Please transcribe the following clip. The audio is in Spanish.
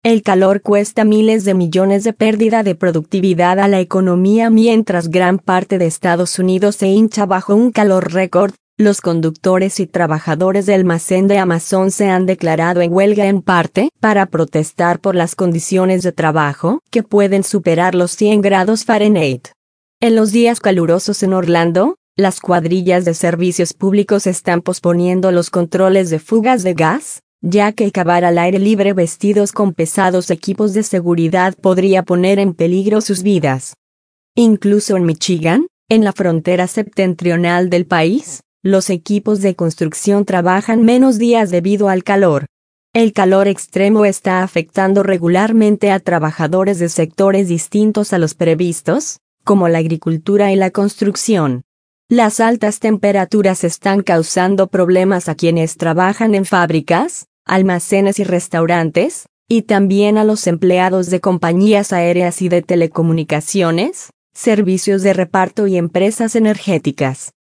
El calor cuesta miles de millones de pérdida de productividad a la economía mientras gran parte de Estados Unidos se hincha bajo un calor récord. Los conductores y trabajadores del almacén de Amazon se han declarado en huelga en parte para protestar por las condiciones de trabajo que pueden superar los 100 grados Fahrenheit. En los días calurosos en Orlando, las cuadrillas de servicios públicos están posponiendo los controles de fugas de gas, ya que cavar al aire libre vestidos con pesados equipos de seguridad podría poner en peligro sus vidas. Incluso en Michigan, en la frontera septentrional del país, los equipos de construcción trabajan menos días debido al calor. El calor extremo está afectando regularmente a trabajadores de sectores distintos a los previstos, como la agricultura y la construcción. Las altas temperaturas están causando problemas a quienes trabajan en fábricas, almacenes y restaurantes, y también a los empleados de compañías aéreas y de telecomunicaciones, servicios de reparto y empresas energéticas.